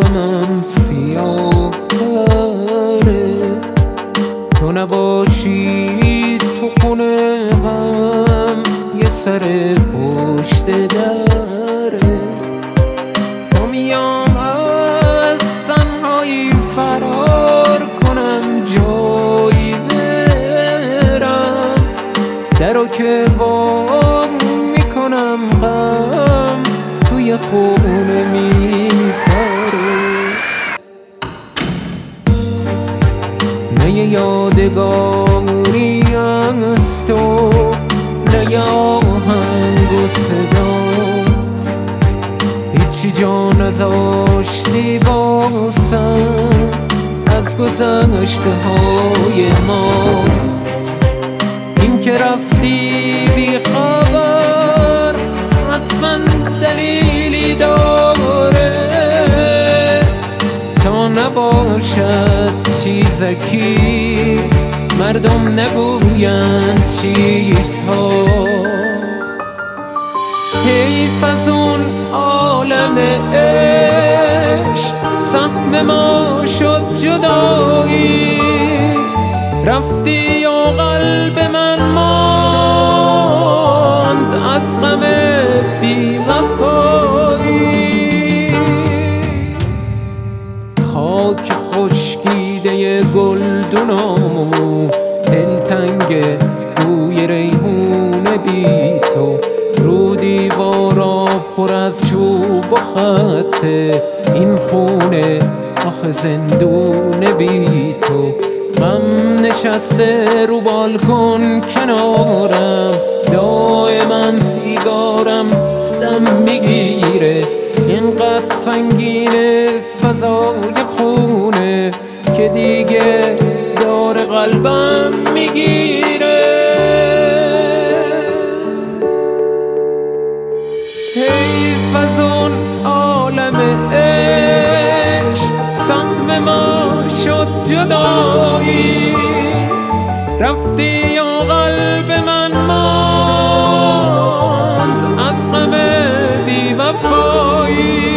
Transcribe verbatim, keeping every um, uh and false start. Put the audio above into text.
عالمم سیاه داره، تو نباشی تو خونه هم یه سر پشت دره. تا میام از تنهایی فرار کنم جایی برم، درو که وا میکنم غم توی خونه میپره. نه یه یادگاری از تو، نه یه آهنگ و صدا، هیچی جا نذاشتی باسم از گذشته های ما. این که رفتی بی خبر حتما دلیلی داره، تا نباشد چیزکی مردم نگویند چیزها. حیف از اون عالم عشق سهم ما شد جدایی، رفتی و قلب من ماند از غم بی وفایی. خاک خشکیده گلدونامو دلتنگ بوی ریحونه بی تو، رو دیوارا پر از چوب و خطه این خونه آخه زندونه بی تو. غم نشسته رو بالکن کنارم، دائما سیگارم دم میگیره، اینقدر سنگینه فضای خونه که دیگه داره قلبم میگیره. حیف از اون عالم عشق سهم ما شد جدایی، رفتی و قلب من ماند از غم بی وفایی.